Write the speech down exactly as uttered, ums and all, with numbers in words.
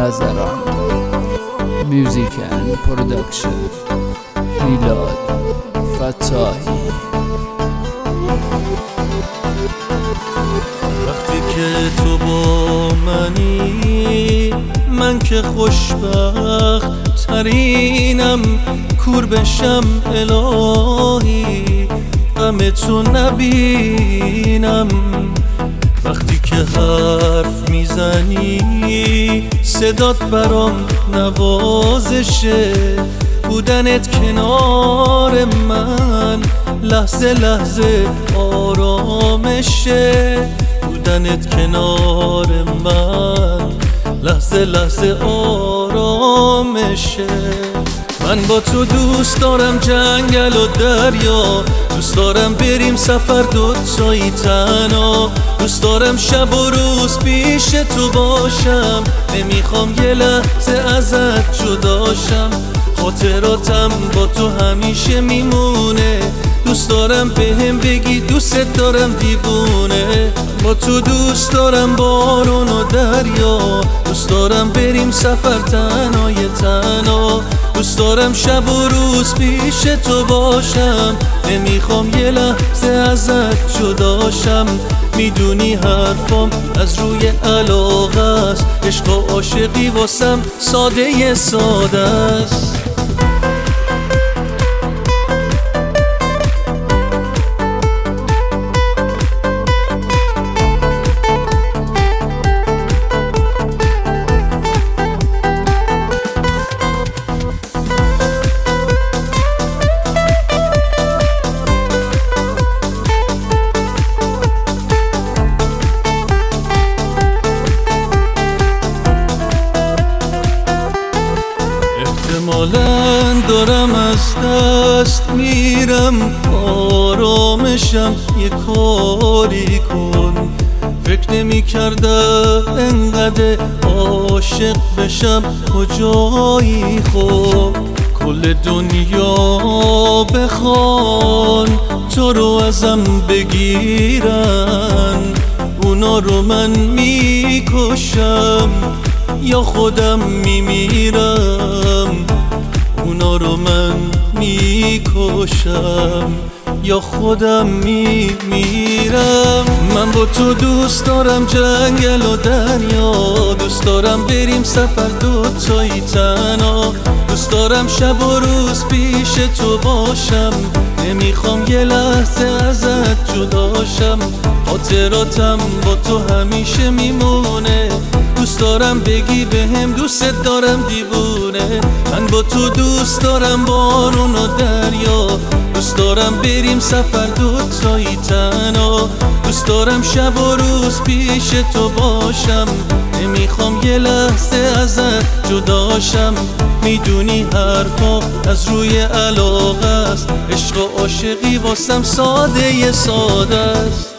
نظران میوزیک اند پروداکشن میلاد فتاحی. وقتی که تو با منی من که خوشبخت ترینم، کور بشم الهی غم تو نبینم. وقتی که حرف میزنی صدات برام نوازشه، بودنت کنار من لحظه لحظه آرامشه، بودنت کنار من لحظه لحظه آرامشه. من با تو دوست دارم جنگل و دریا، دوست دارم بریم سفر دوتایی تنها، دوست دارم شب و روز پیش تو باشم، نمیخوام یه لحظه ازت جداشم، خاطراتم با تو همیشه میمونه، دوست دارم بهم بگی دوست دارم دیوونه. با تو دوست دارم بارون و دریا، دوست دارم بریم سفر تنهای تنها، دوست دارم شب و روز پیش تو باشم، نمیخوام یه لحظه ازت جداشم. میدونی حرفام از روی علاقه است، عشق و عاشقی واسم ساده ساده است. احتمالاً دارم از دست میرم آرامشم، یه کاری کن. فکر نمی کردم انقدر عاشق بشم کجایی، خب کل دنیا بخوان تو رو ازم بگیرن، اونا رو من میکشم یا خودم میمیرم، اونا رو من میکشم یا خودم میمیرم. من با تو دوست دارم جنگل و دریا، دوست دارم بریم سفر دوتایی تنها، دوست دارم شب و روز پیش تو باشم، نمیخوام یه لحظه ازت جداشم، خاطراتم با تو همیشه میمونه، دوست دارم بگی بهم دوست دارم دیوونه. من با تو دوست دارم بارون و دریا، دوست دارم بریم سفر دوتایی تنها، دوست دارم شب و روز پیش تو باشم، نمیخوام یه لحظه ازت جداشم. میدونی حرفا از روی علاقه است، عشق و عاشقی واسم ساده ساده است.